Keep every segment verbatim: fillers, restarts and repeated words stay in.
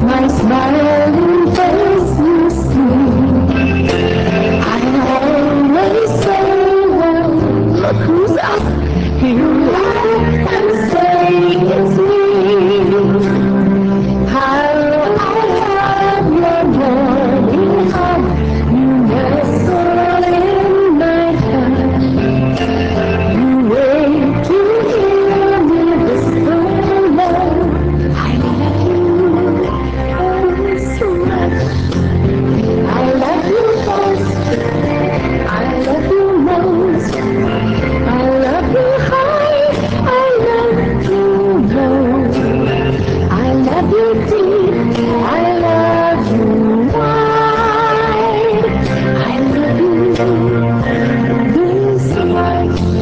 my smiling face you see. I always say, well, look who's up. You laugh and say it's me. How I love your morning hug. You nestle in my touch. You wait to hear me whisper love. I love you oh so much. I love you first. I love you most. I love you high. I love you low. I love you deep. I love you wide. I love you this much.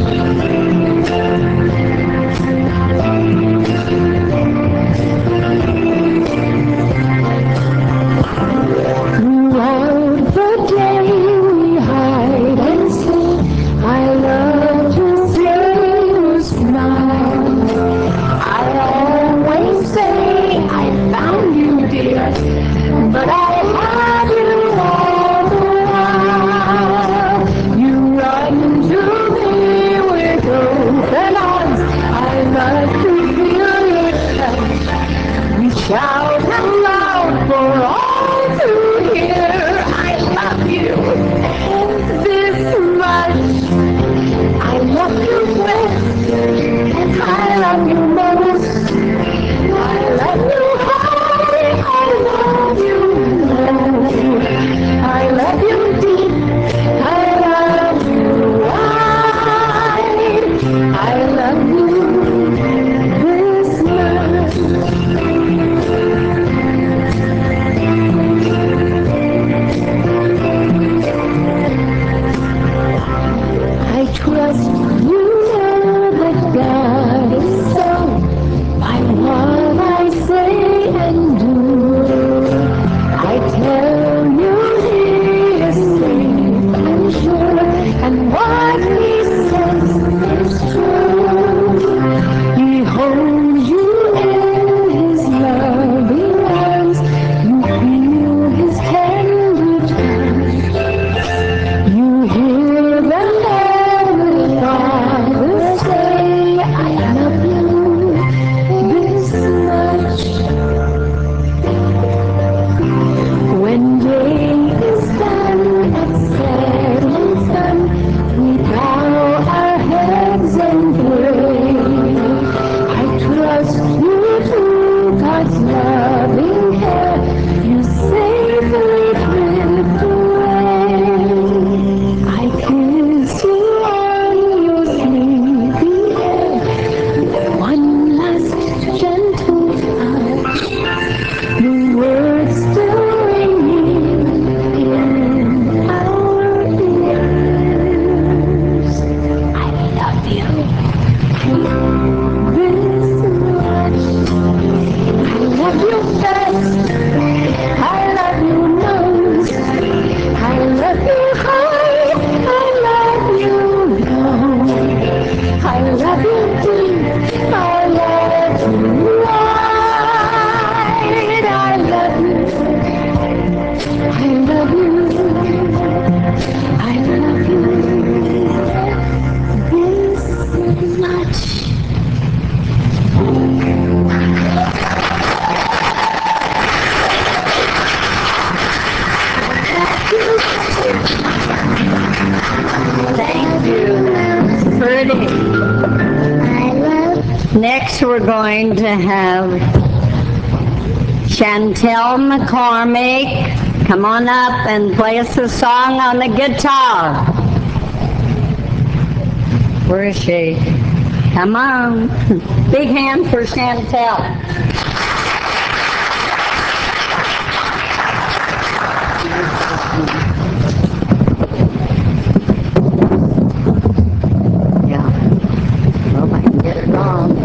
Throughout the day we hide and say, I love to see you smile. I always say I found you, dear, but I had you all the while. You run to me with open arms. I love to feel your touch. We shout aloud for all to hear. I love you this much. I love you best. I love you most. I love you high. I love you low. I love you deep. I love you wide. I love you this much. I trust you know that God is so by what I say and do. I tell you he is safe and sure, and what he says is true. He holds you in his loving arms. You feel his tender touch. You hear them every father say, I love you this much. When day is done at setting sun, we bow our heads and pray. I trust you to God's loving care. You safely drift away. I kiss you on your sleepy head. One last gentle touch. The words still ringing in our ears. I love you this much. I love you best. I love you most. I love you high. I love you low. I love you deep. I love you wide. I love you. I love you. I love you this much. Thank you. Pretty. I love. Next, we're going to have Chantel McCormick. Come on up and play us a song on the guitar. Where is she? Come on. Big hand for Chantel. Yeah. Hope I can get it on.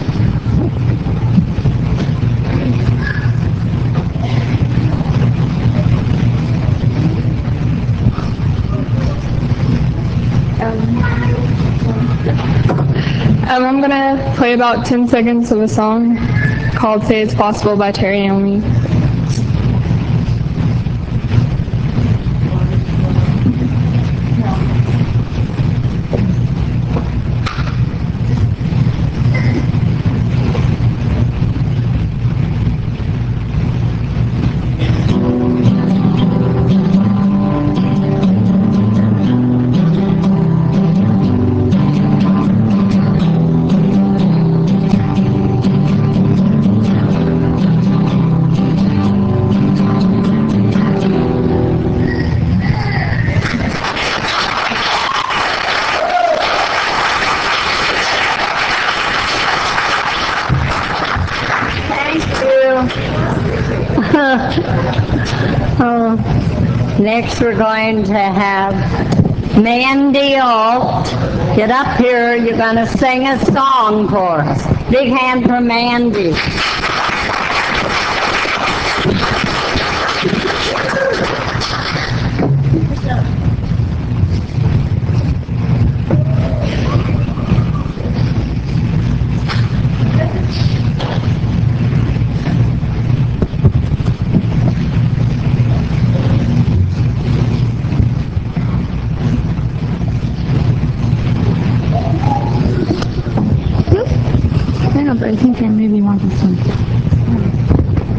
Um, I'm gonna play about ten seconds of a song called Say It's Possible by Terry Naomi. Oh, next, we're going to have Mandy Alt. Get up here. You're going to sing a song for us. Big hand for Mandy. I know, but I think I maybe want this one.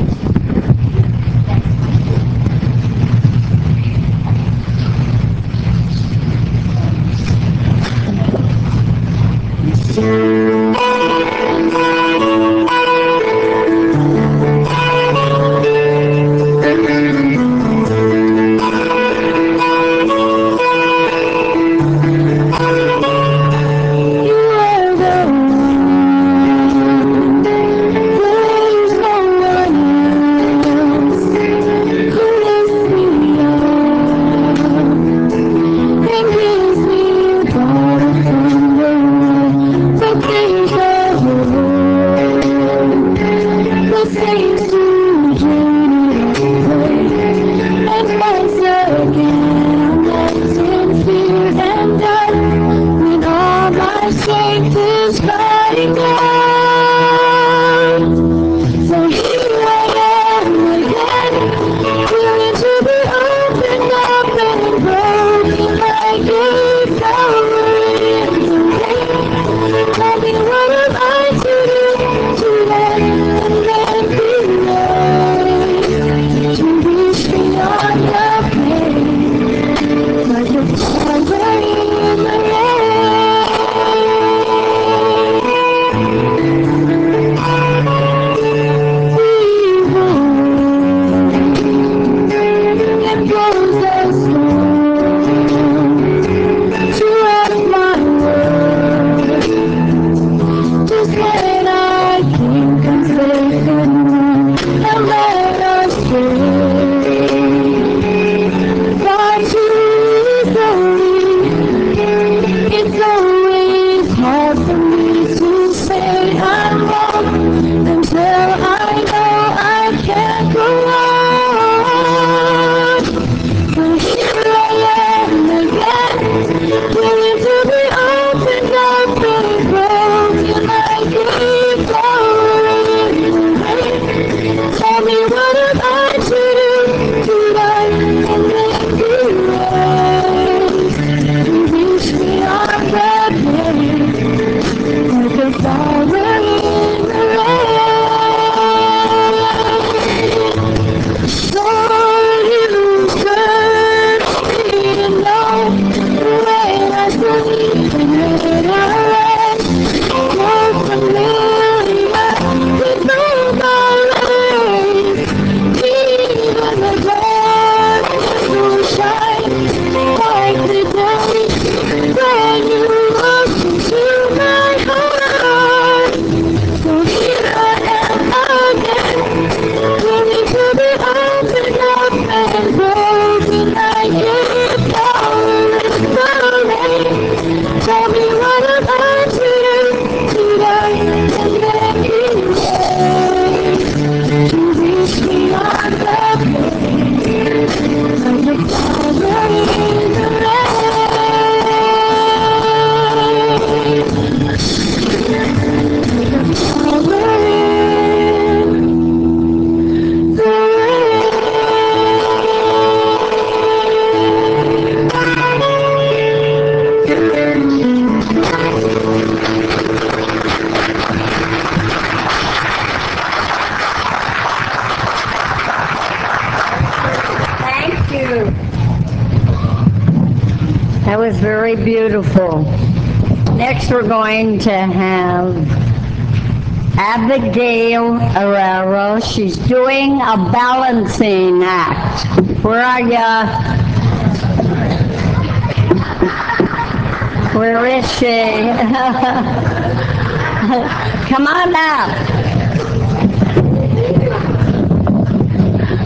Strength is running out. So here I am again, willing to be opened up and broken like a flower in the rain. Tell me what am I to do to let and let me know, to reach beyond the pain, like a flower in the rain. Just when I think I'm safe and I'm led astray, far too easily. It's always hard for me to say I'm wrong until I know I can't go on. But here I am again, willing to be opened up and broken like a flower in the rain. Tell me what am I to do to love and let you rise, to reach beyond the pain, like a flower in the rain. Lord, you search me to know when I sleep and when I rest. You're familiar with all my ways. Even the darkness will shine like the day when you look into my heart. So here I am again, willing to be opened up and broken like a flower in the rain. Tell me what am I to do to die and let you stay, to reach beyond the pain, like a flower in the rain, like a flower in the Thank you. That was very beautiful. Next, we're going to have Abigail Herrera. She's doing a balancing act. Where are ya? Where is she? Come on up.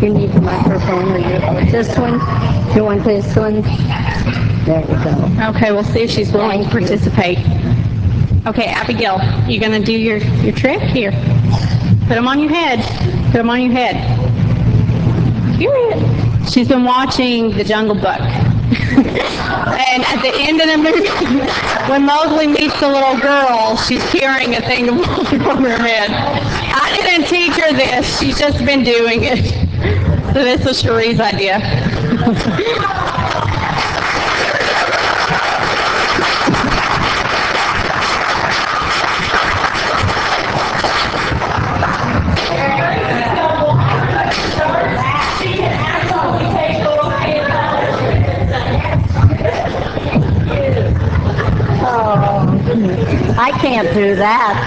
You need the microphone or you, this one? You want this one? There we go. Okay, we'll see if she's willing to Thank you. participate. Okay, Abigail, you gonna do your, your trick? Here. Put them on your head. Put them on your head. Period. She's been watching The Jungle Book. And at the end of the movie, when Mowgli meets the little girl, she's carrying a thing of water on her head. I didn't teach her this. She's just been doing it. So this was Cherie's idea. I can't do that.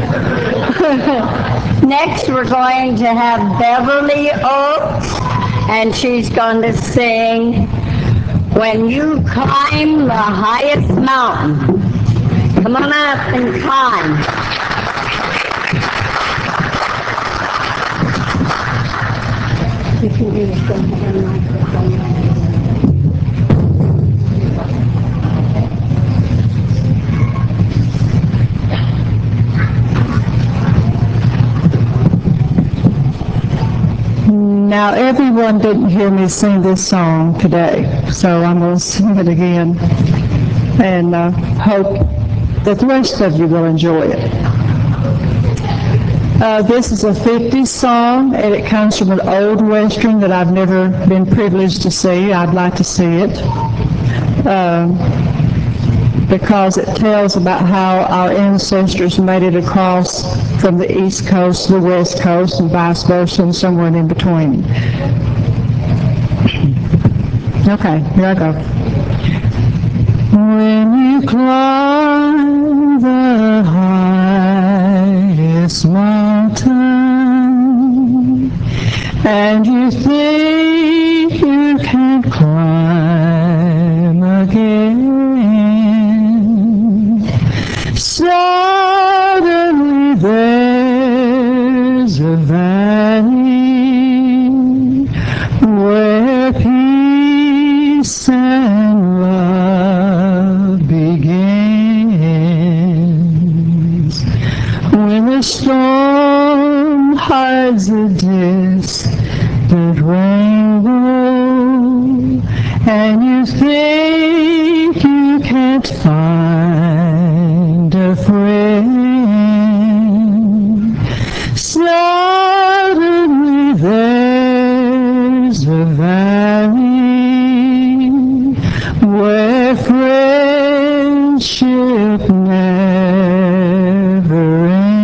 Next, we're going to have Beverly Oaks, and she's going to sing When You Climb the Highest Mountain. Come on up and climb. You can use the microphone. Now, everyone didn't hear me sing this song today, so I'm going to sing it again and uh, hope that the rest of you will enjoy it. Uh, this is a fifties song, and it comes from an old Western that I've never been privileged to see. I'd like to see it. Um, because it tells about how our ancestors made it across from the East Coast to the West Coast and vice versa and somewhere in between. Okay, here I go. When you climb the highest mountain and you think you can't climb again, suddenly there's a valley where peace and love begins. When the storm hides a distant rainbow and you think you can't find a friend, suddenly there's a valley where friendship never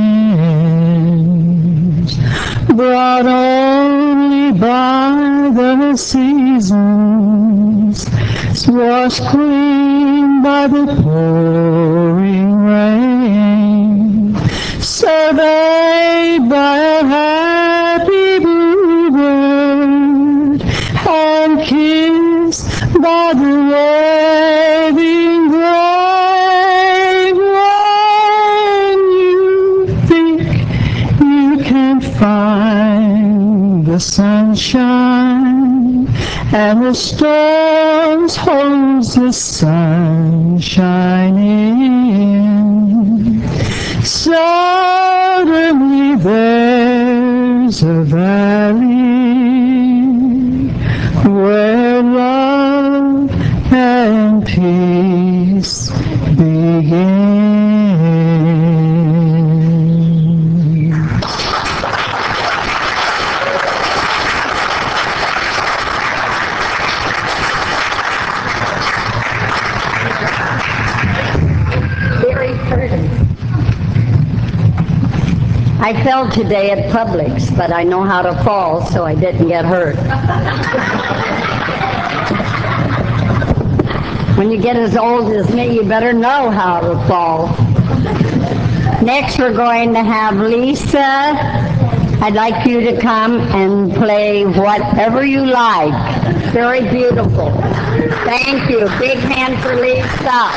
ends, brought only by the seasons, washed clean by the pouring rain, surveyed by a happy bluebird, and kissed by the waving bride. When you think you can't find the sunshine and the stars holds the sunshine in, suddenly there's a valley where love and peace begin. I fell today at Publix, but I know how to fall, so I didn't get hurt. When you get as old as me, you better know how to fall. Next, we're going to have Lisa. I'd like you to come and play Whatever You Like. Very beautiful. Thank you. Big hand for Lisa.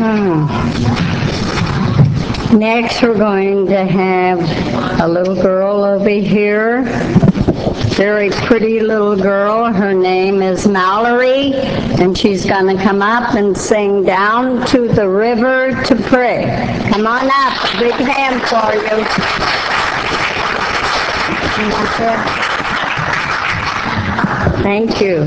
Next, we're going to have a little girl over here. Very pretty little girl. Her name is Mallory, and she's going to come up and sing Down to the River to Pray. Come on up. Big hand for you. Thank you.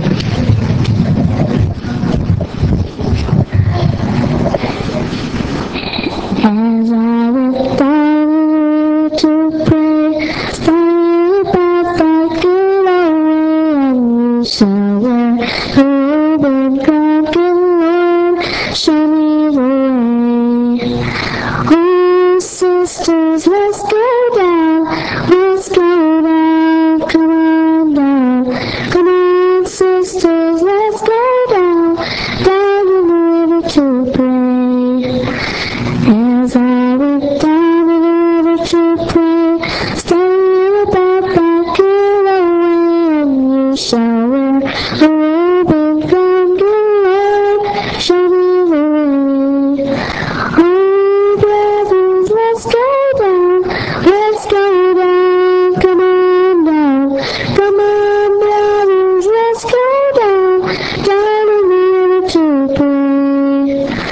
As I went down to pray, study about thy good and you shall wear the robe and crown, good Lord, show me the way. Oh, sisters, let's go down, let's go down, come on down, come on, sisters, let's go down, down to the river to pray. As I went down the river to pray, studying about thy good way, and you shall wear a robe and crown, good Lord, show me the way. Oh, brothers, let's go down, let's go down, come on down, come on, brothers, let's go down, down the river to pray.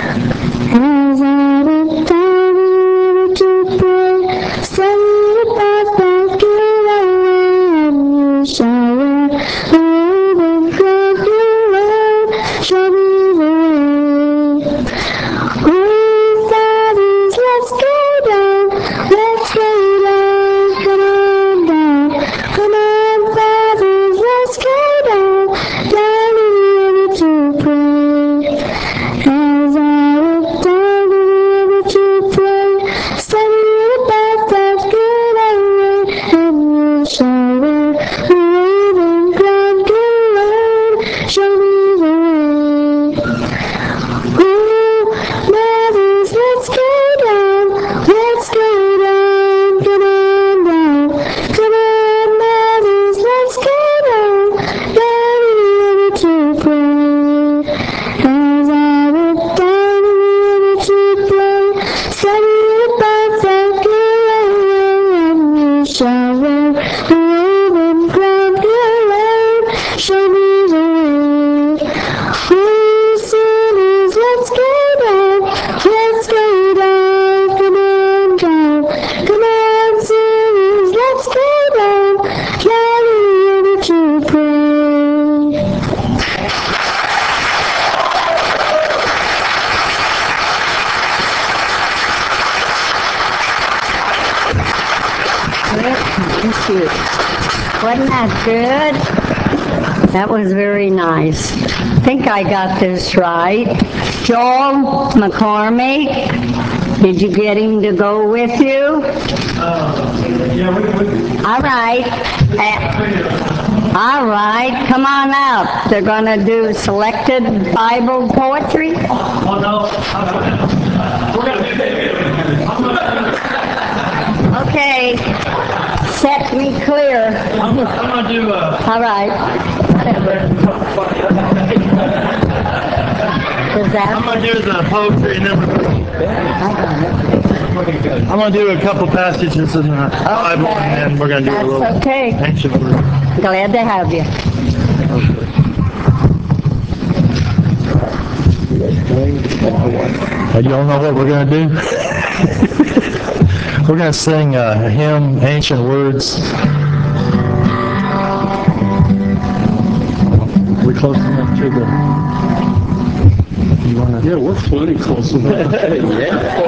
As I went down the river to pray, studying about thy good way, and you shall wear a robe and crown, good Lord, show me the way. Oh, fathers, let's go down, let's go down, come on down, come on, fathers, let's go down, down the river to pray. As I went down the river to pray, studying about thy good way, and you shall wear a robe and crown, good Lord, show me the way. Oh, mothers, let's go down, let's go down, come on down, come on, mothers, let's go down, down the river to pray. As I went down the river to pray, studying about thy good way, and you shall wear a robe and crown, good Lord, show me the way. Oh, sinners, let's go down, let's go down, come on down, come on, sinners, let's go down, down the river to pray. Thank you. Wasn't that good? That was very nice. I think I got this right. Joel McCormick, did you get him to go with you? All right. Uh, All right, come on up. They're going to do selected Bible poetry. Okay, set me clear. I'm, I'm gonna do a. All right. Is that? I'm gonna do the poetry and then we're, I'm gonna do a couple passages in the Bible and then we're gonna do a little That's okay. ancient word. Glad to have you. You don't know what we're gonna do? We're gonna sing a hymn, Ancient Words. We close enough to the. You wanna? Yeah, we're plenty close enough. Yeah.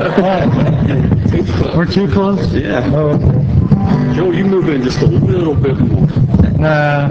We're too close? Yeah. Oh, okay. Joe, you move in just a little bit more. Nah.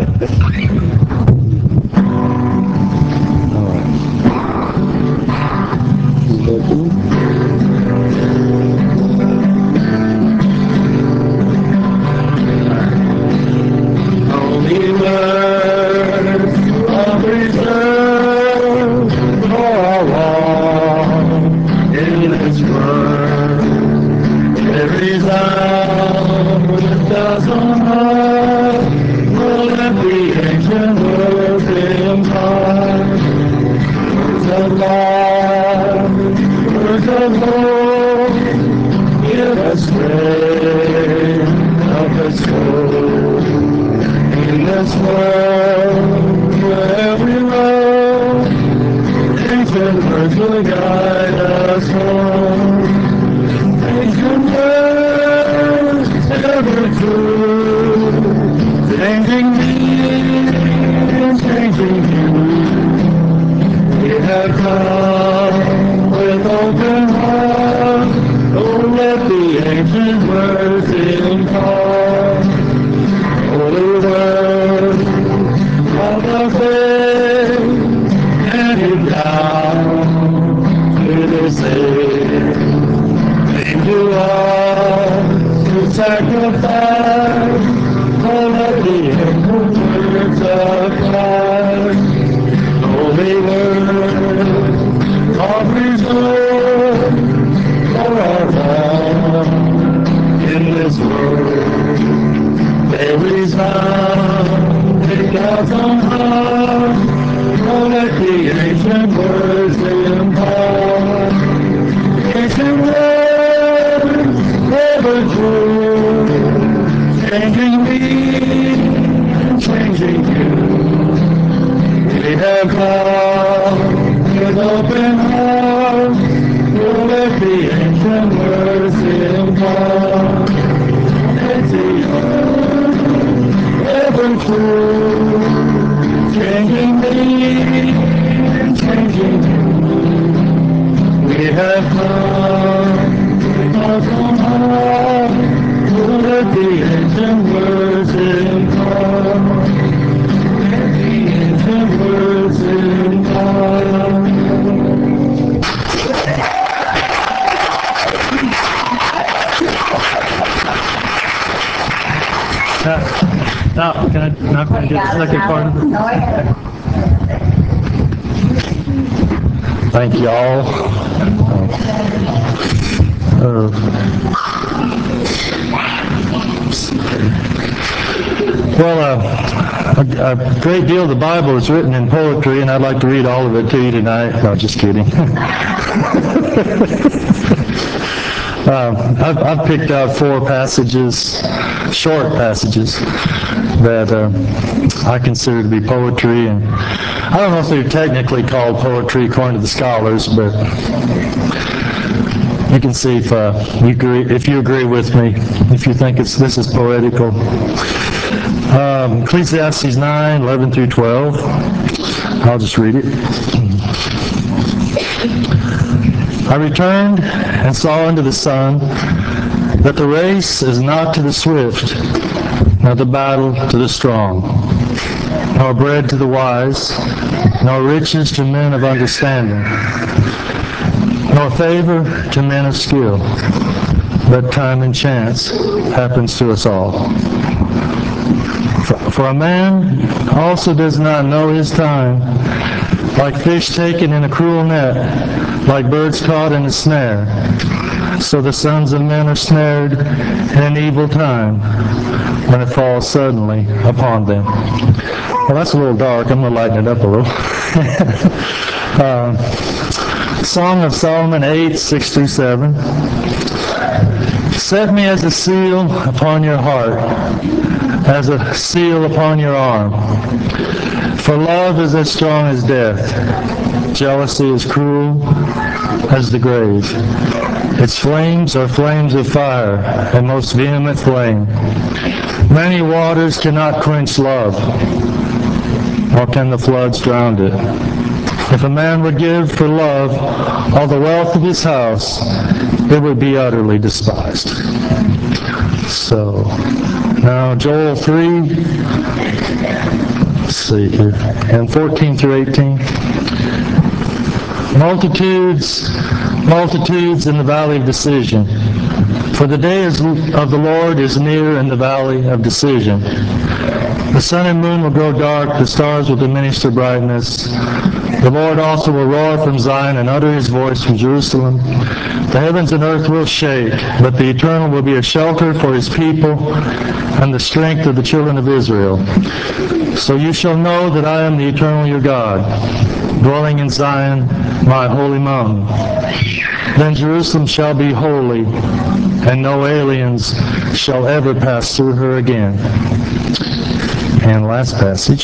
Only words of reserve for all in this world. Every sound that doesn't hurt will let the ancient words impart. Words of love. us home, where we roam. Ancient words will guide us home. Ancient words, ever true. Changing me and changing you. We have come with open hearts. Oh, let the ancient words impart. Holy words of our faith, handed down to the saints. You are to sacrifice. Oh, let the ancient words of Christ. Holy words of reserve for our love in this world. There is none take out from heart. Oh, let the ancient words impart. Ancient words ever true. Changing me, changing you. We have come with open hearts. Oh, let the ancient words impart. Let the ever true. Changing me, changing you. We have come with open hearts. Oh, let the ancient words impart. The words in God. Now, can I, now can I get the second part of it? Thank you all. Uh, well, uh, a, a great deal of the Bible is written in poetry, and I'd like to read all of it to you tonight. No, just kidding. um, I've, I've picked out four passages, short passages, that uh, I consider to be poetry, and I don't know if they're technically called poetry according to the scholars, but you can see if uh, you agree, if you agree with me, if you think it's this is poetical. Um, Ecclesiastes nine, eleven through twelve. I'll just read it. I returned and saw under the sun that the race is not to the swift, nor the battle to the strong, nor bread to the wise, nor riches to men of understanding, nor favor to men of skill, but time and chance happens to us all. For, for a man also does not know his time, like fish taken in a cruel net, like birds caught in a snare. So the sons of men are snared in an evil time, when it falls suddenly upon them. Well, that's a little dark. I'm going to lighten it up a little. uh, Song of Solomon eight, six through seven. Set me as a seal upon your heart, as a seal upon your arm. For love is as strong as death. Jealousy is cruel as the grave. Its flames are flames of fire, a most vehement flame. Many waters cannot quench love, nor can the floods drown it. If a man would give for love all the wealth of his house, it would be utterly despised. So, now Joel three, let's see here, and fourteen through eighteen. Multitudes, multitudes in the valley of decision. For the day is, of the Lord is near in the valley of decision. The sun and moon will grow dark, the stars will diminish their brightness. The Lord also will roar from Zion and utter his voice from Jerusalem. The heavens and earth will shake, but the Eternal will be a shelter for his people and the strength of the children of Israel. So you shall know that I am the Eternal your God, dwelling in Zion, my holy mountain. Then Jerusalem shall be holy, and no aliens shall ever pass through her again. And last passage,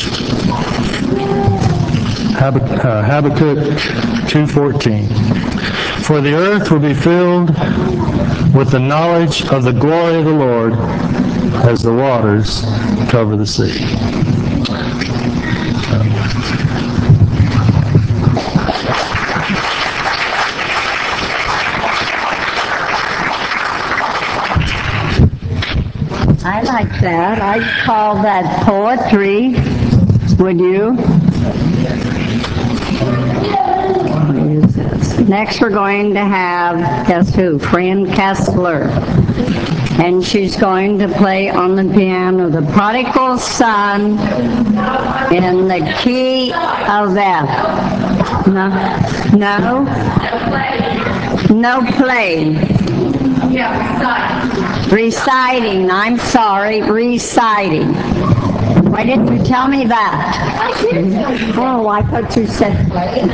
Hab- uh, Habakkuk two fourteen. For the earth will be filled with the knowledge of the glory of the Lord as the waters cover the sea. I like that. I'd call that poetry. Would you? Next we're going to have, guess who? Fran Kessler. And she's going to play on the piano the Prodigal Son in the key of F. No? No? No playing. Reciting, I'm sorry, reciting. Why didn't you tell me that? Oh, I thought you said playing.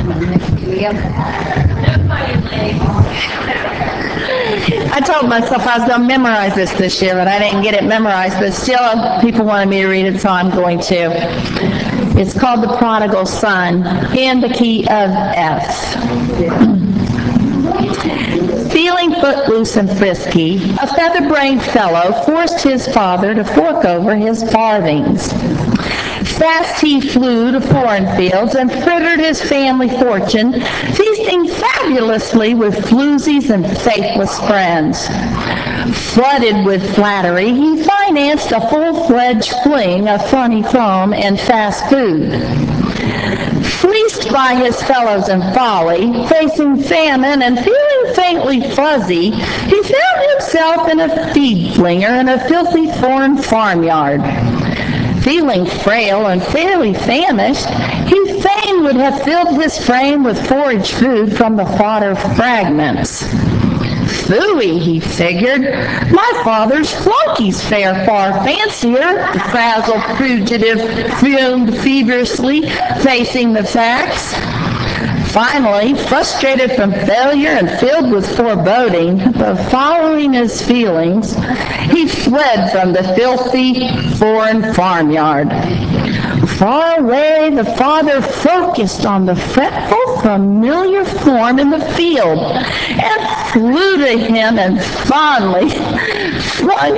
I told myself I was going to memorize this this year, but I didn't get it memorized, but still people wanted me to read it, so I'm going to. It's called The Prodigal Son in the key of F. Feeling footloose and frisky, a feather-brained fellow forced his father to fork over his farthings. Fast he flew to foreign fields and frittered his family fortune, feasting fabulously with floozies and faithless friends. Flooded with flattery, he financed a full-fledged fling of funny foam and fast food. Fleeced by his fellows in folly, facing famine and feeling faintly fuzzy, he found himself in a feed flinger in a filthy foreign farmyard. Feeling frail and fairly famished, he fain would have filled his frame with forage food from the fodder fragments. Phooey, he figured, my father's flunkies fare far fancier, the frazzled fugitive fumed feverishly, facing the facts. Finally, frustrated from failure and filled with foreboding, but following his feelings, he fled from the filthy foreign farmyard. Far away, the father focused on the fretful, familiar form in the field and flew to him and fondly flung,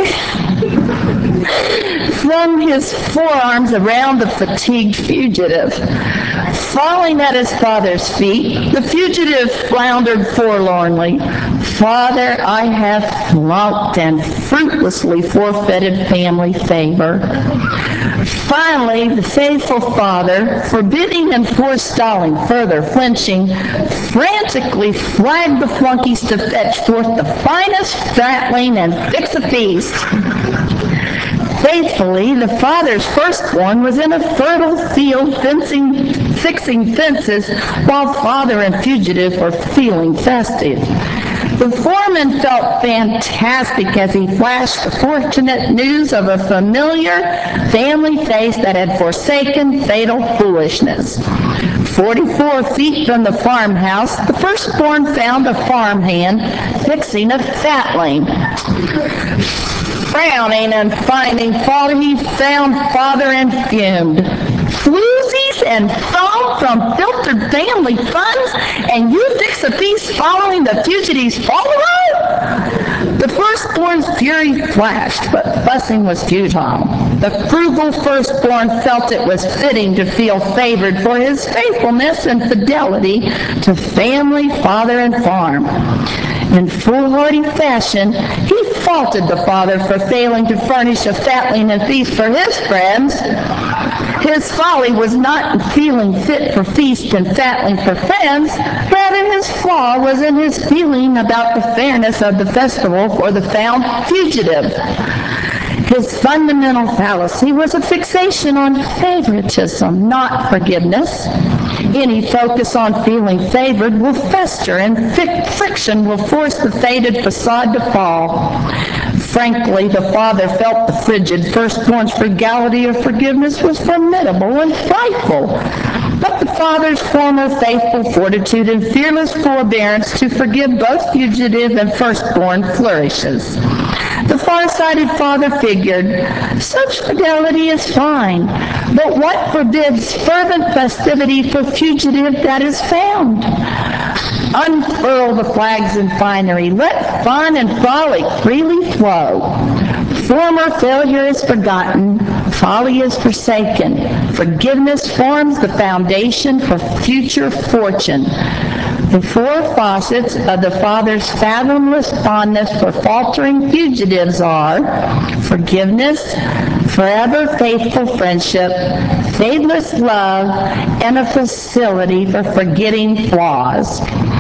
flung his forearms around the fatigued fugitive. Falling at his father's feet, the fugitive floundered forlornly. Father, I have flunked and fruitlessly forfeited family favor. Finally, the faithful father, forbidding and forestalling further flinching, frantically flagged the flunkies to fetch forth the finest fatling and fix a feast. Faithfully, the father's firstborn was in a fertile field fencing, fixing fences, while father and fugitive were feeling festive. The foreman felt fantastic as he flashed the fortunate news of a familiar family face that had forsaken fatal foolishness. Forty-four feet from the farmhouse, the firstborn found a farmhand fixing a fatling. Frowning and finding fault, he found father and fumed. Floozies and foam from filtered family funds, and you fix a piece following the fugitive's follow-on? The firstborn's fury flashed, but fussing was futile. The frugal firstborn felt it was fitting to feel favored for his faithfulness and fidelity to family, father, and farm. In foolhardy fashion, he faulted the father for failing to furnish a fatling and feast for his friends. His folly was not in feeling fit for feast and fatling for friends. Rather, his flaw was in his feeling about the fairness of the festival for the found fugitive. His fundamental fallacy was a fixation on favoritism, not forgiveness. Any focus on feeling favored will fester, and friction will force the faded facade to fall. Frankly, the father felt the frigid firstborn's frugality of forgiveness was formidable and frightful. But the father's former faithful fortitude and fearless forbearance to forgive both fugitive and firstborn flourishes. The far-sighted father figured, such fidelity is fine, but what forbids fervent festivity for fugitive that is found? Unfurl the flags and finery, let fun and frolic freely flow. Former failure is forgotten, folly is forsaken. Forgiveness forms the foundation for future fortune. The four facets of the Father's fathomless fondness for faltering fugitives are forgiveness, forever faithful friendship, fadeless love, and a facility for forgetting flaws.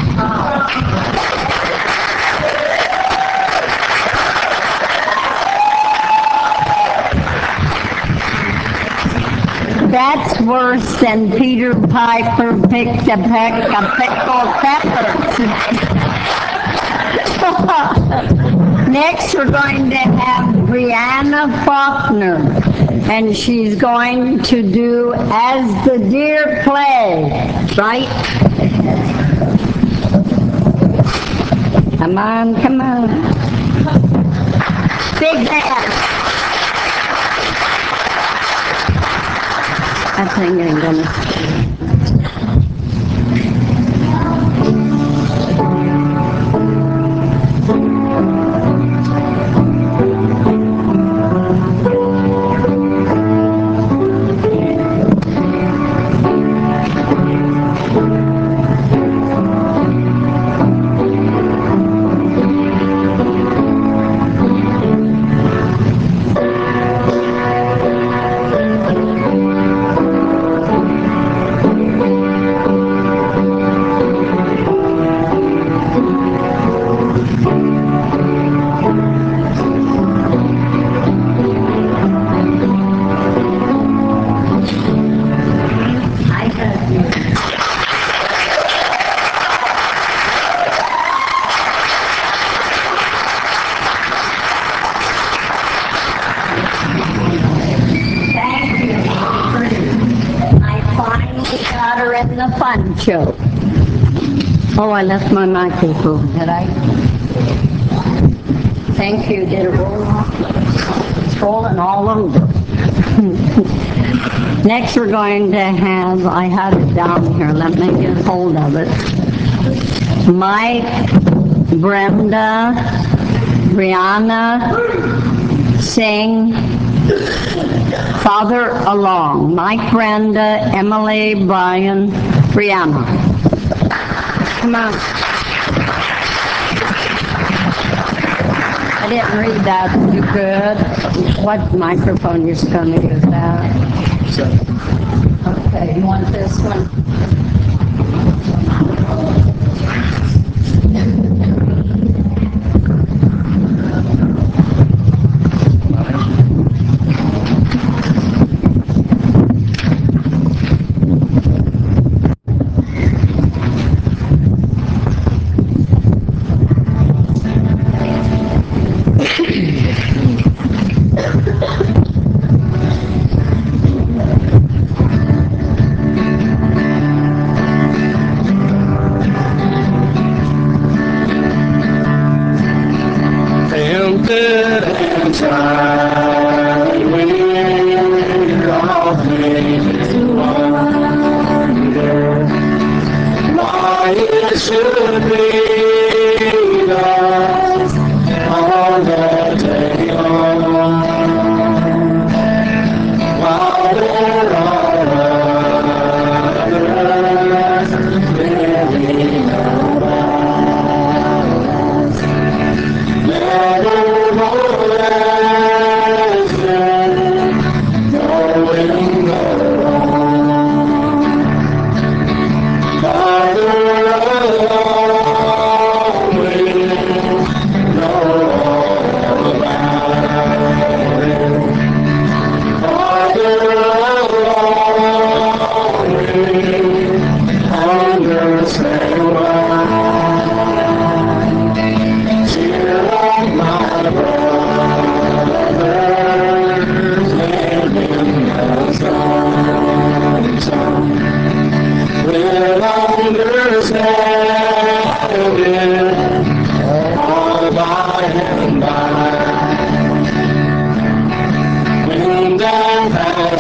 That's worse than Peter Piper picked a peck of pickled peppers. Next, we're going to have Brianna Faulkner, and she's going to do As the Deer Play, right? Come on, come on. Big hand. I think I'm gonna. The fun show. Oh, I left my microphone, did I? Thank you. Did it roll off? It's rolling all over. Next, we're going to have, I had it down here, let me get hold of it. Mike, Brenda, Brianna, sing Father Along. Mike, Brenda, Emily, Brian, Brianna. Come on. I didn't read that. You good? What microphone you're going to use that? Okay, you want this one? Father,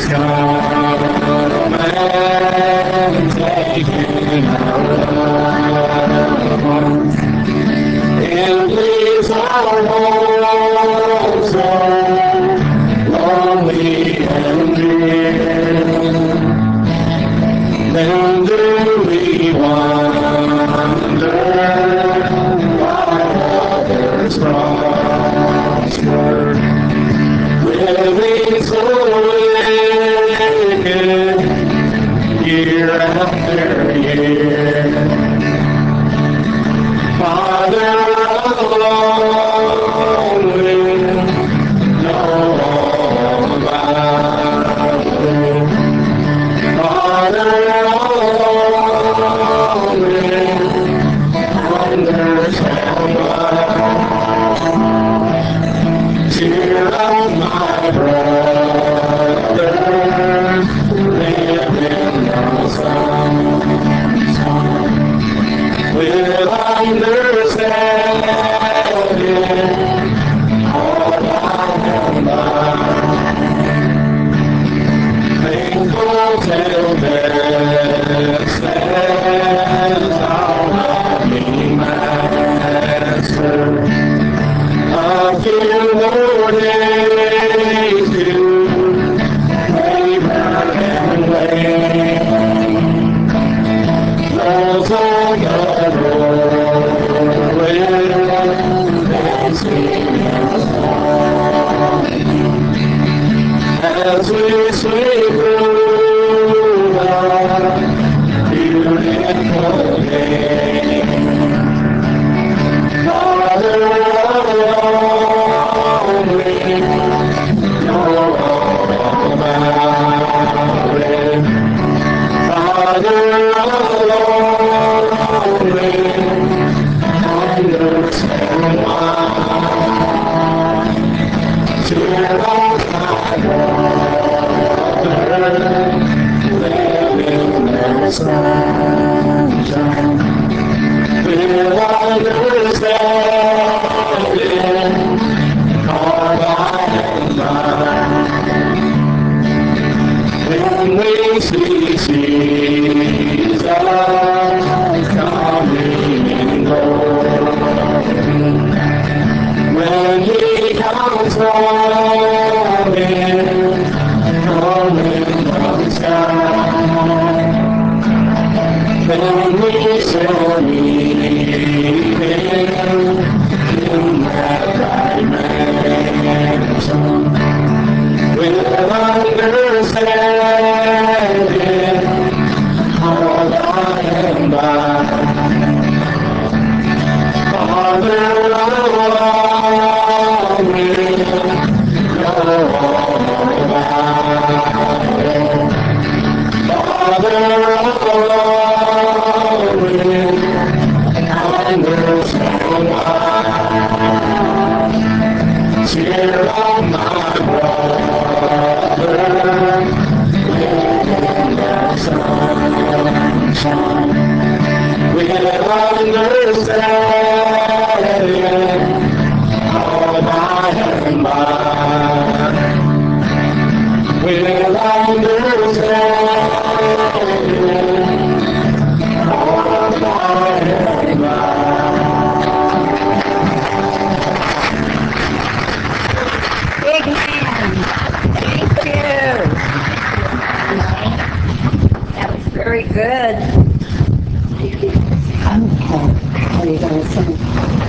come and taken our loved ones. It leaves our home so lonely and drear. Then do we wonder why others prosper, living so wicked year after year. Father alone will know all about it. Father alone will understand why. Cheer up, my brother, live in the sunshine. We'll understand it all by and by. Thankful till death stands our loving Master. A few more days to labor and wait. Those on the road will sing a song as we sleep through the beautiful day. Father alone will know all about it. Father alone will understand why. Cheer up, my brother, live in the sunshine. We'll understand it all by and by. When we see Jesus coming in glory, when he comes home in coming from the sky, then we shall meet him in that bright mansion. We'll understand it all by and by. Father alone will know all about it. Father alone will understand why. Cheer up, my brother, live in the sunshine. We'll understand it all by and by. We'll understand it all by and by. Big hand. Thank you. That was very good. Okay. What are you going to sing?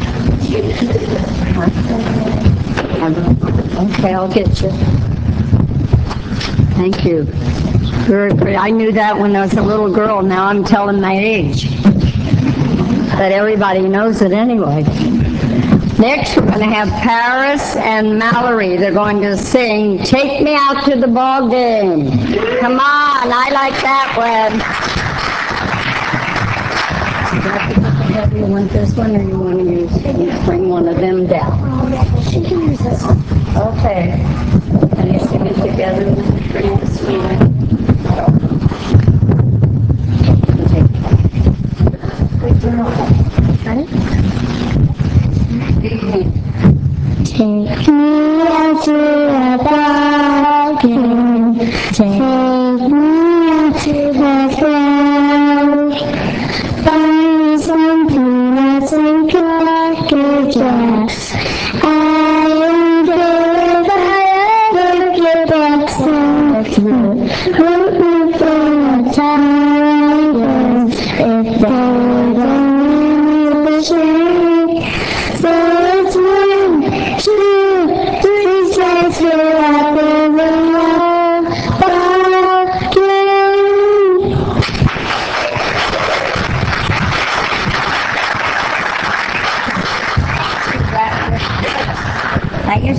Okay, I'll get you. Thank you. Very pretty. I knew that when I was a little girl. Now I'm telling my age. But everybody knows it anyway. Next, we're going to have Paris and Mallory. They're going to sing Take Me Out to the Ball Game. Come on, I like that one. You want this one or you want to use, bring one of them down? She can use this one. Okay. Can you sing it together? Bring this one. Take me out to a ball game. Take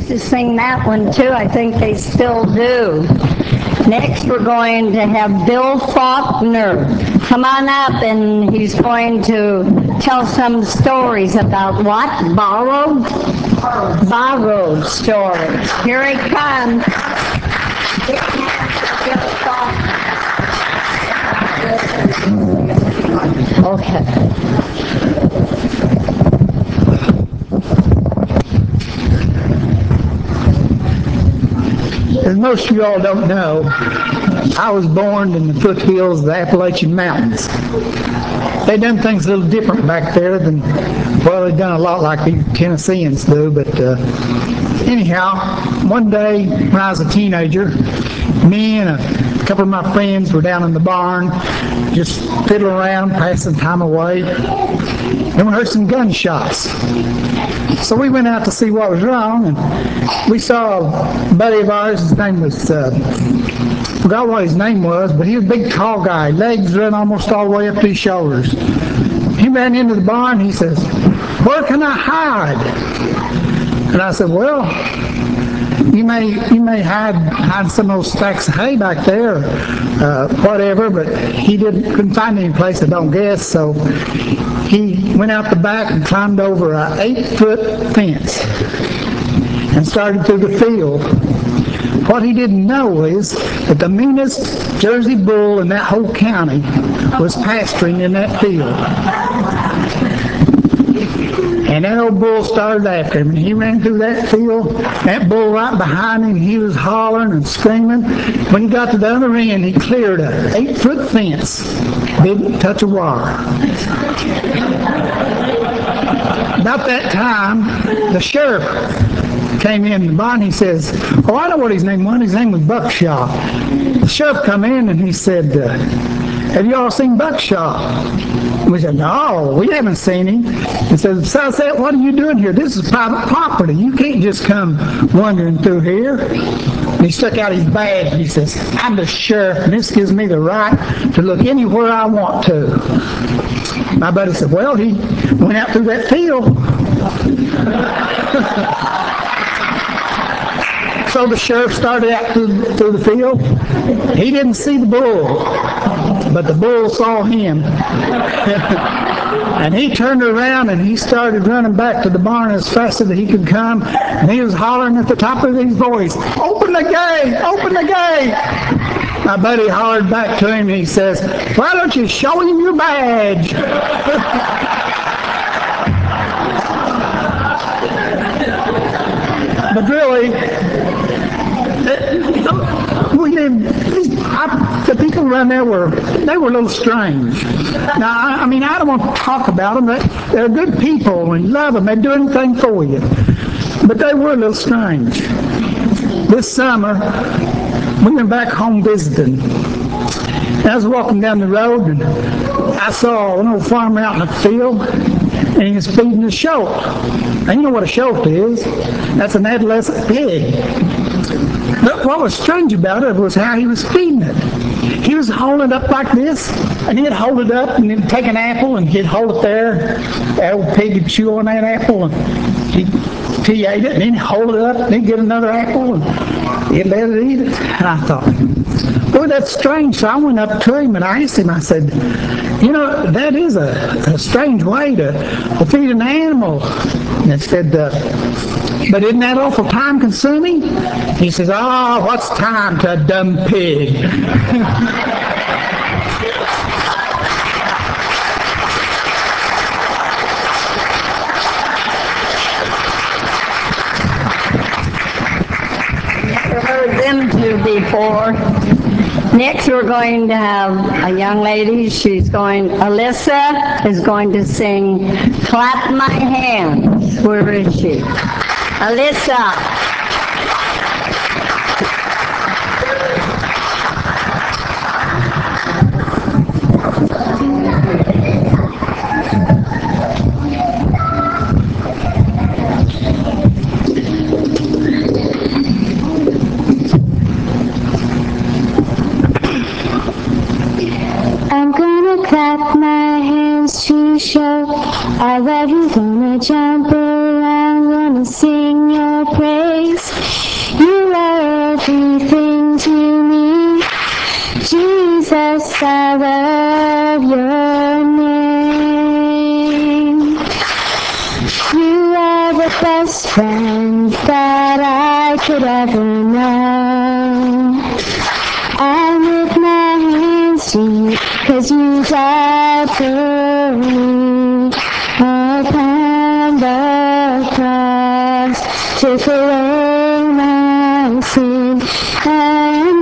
used to sing that one too. I think they still do. Next, we're going to have Bill Faulkner come on up, and he's going to tell some stories about what? Borrowed? Borrowed stories. Here he comes. Okay. As most of you all don't know, I was born in the foothills of the Appalachian Mountains. They done things a little different back there than, well, they done a lot like the Tennesseans do, but uh, anyhow, one day when I was a teenager, me and a couple of my friends were down in the barn, just fiddling around, passing time away, and we heard some gunshots. So we went out to see what was wrong, and we saw a buddy of ours. His name was, uh, I forgot what his name was, but he was a big, tall guy. Legs run almost all the way up to his shoulders. He ran into the barn. He says, "Where can I hide?" And I said, "Well, you may you may hide hide some of those stacks of hay back there, uh, whatever." But he didn't couldn't find any place, I don't guess. So he went out the back and climbed over an eight-foot fence and started through the field. What he didn't know is that the meanest Jersey bull in that whole county was pasturing in that field. And that old bull started after him. He ran through that field, that bull right behind him. He was hollering and screaming. When he got to the other end, he cleared an eight-foot fence. Didn't touch a wire. About that time, the sheriff came in the barn. He says, "Oh, I know what his name was. His name was Buckshaw." The sheriff come in and he said, uh, "Have you all seen Buckshaw?" We said, "No, we haven't seen him." He said, "Besides that, what are you doing here? This is private property. You can't just come wandering through here." And he stuck out his badge and he says, "I'm the sheriff, and this gives me the right to look anywhere I want to." My buddy said, "Well, he went out through that field." So the sheriff started out through, through the field. He didn't see the bull, but the bull saw him. And he turned around and he started running back to the barn as fast as he could come. And he was hollering at the top of his voice, "Open the gate! Open the gate!" My buddy hollered back to him and he says, "Why don't you show him your badge?" But really, we lived, I, the people around there were, they were a little strange. Now, I, I mean, I don't want to talk about them. They, they're good people and love them. They do anything for you. But they were a little strange. This summer, we went back home visiting. I was walking down the road and I saw an old farmer out in the field and he was feeding a shoat. Now you know what a shoat is. That's an adolescent pig. But what was strange about it was how he was feeding it. He was holding it up like this, and he'd hold it up and he'd take an apple and he'd hold it there. The old pig would chew on that apple and he'd, he ate it, and then he'd hold it up and he'd get another apple and he'd let it eat it. And I thought, boy, that's strange. So I went up to him and I asked him, I said, "You know, that is a, a strange way to, to feed an animal." And I said, uh, "But isn't that awful time consuming?" He says, "Oh, what's time to a dumb pig?" Never heard them two before. Next, we're going to have a young lady. She's going, Alyssa is going to sing "Clap My Hands." Where is she? Alyssa. I'm gonna clap my hands to show I love you. Gonna jump around, gonna sing your praise. I love your name. You are the best friend that I could ever know. I lift my hands to you, 'cause you died for me upon the cross, took away my sin and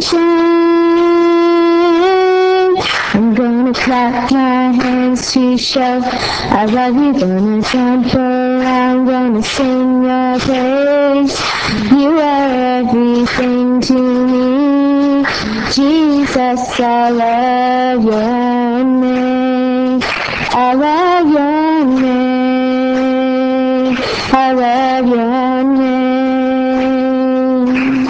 shame. I'm gonna clap my hands to show I love you, gonna jump around, gonna sing your praise. You are everything to me, Jesus. I love your name. I love your name. I love your name.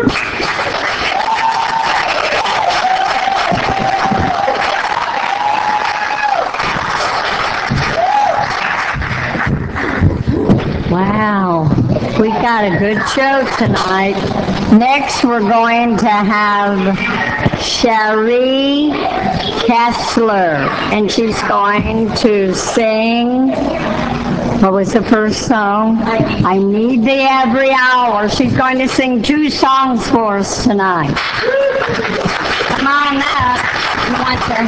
Wow, we got a good show tonight. Next, we're going to have Cherie Kessler, and she's going to sing, what was the first song? I Need Thee Every Hour. She's going to sing two songs for us tonight. Come on up. You want to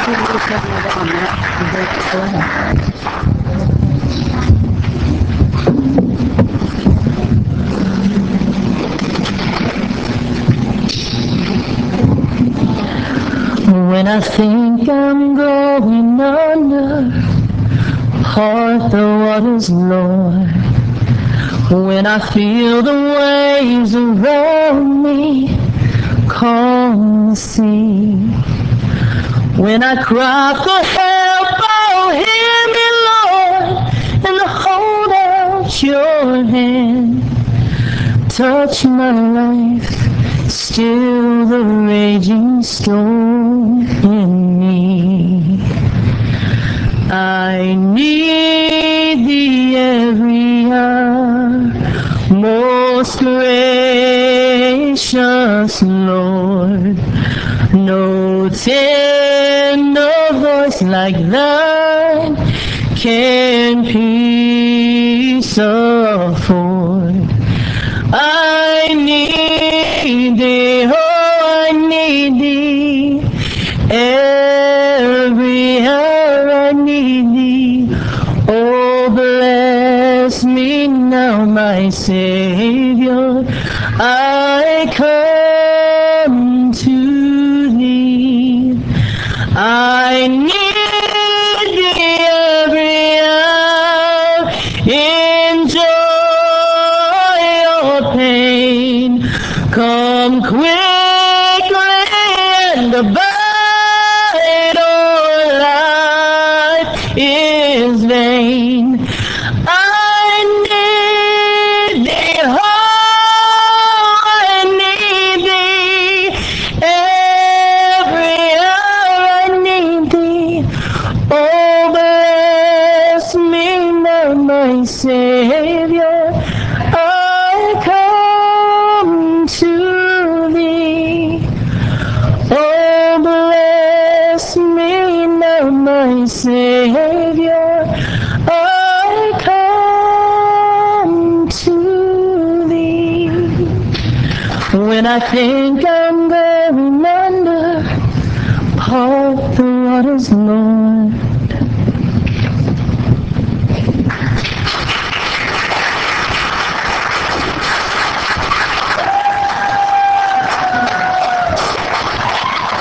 When I think I'm going under, part the waters, Lord. When I feel the waves around me, calm the sea. When I cry for help, oh, hear me, Lord, and hold out your hand. Touch my life, still the raging storm in me. I need thee every hour, most gracious Lord. No tender voice like thine can peace afford. I need thee, oh, I need thee, every hour I need thee. Oh, bless me now, my Savior, I come to thee. I need thee every hour, in joy or pain. Come quickly and abide, or life is vain. I need thee, oh, I need thee, every hour I need thee. Oh, bless me now, my Savior, I come to thee. Oh, bless me now, my Savior, I come to thee. When I think I'm going under, part the waters, Lord.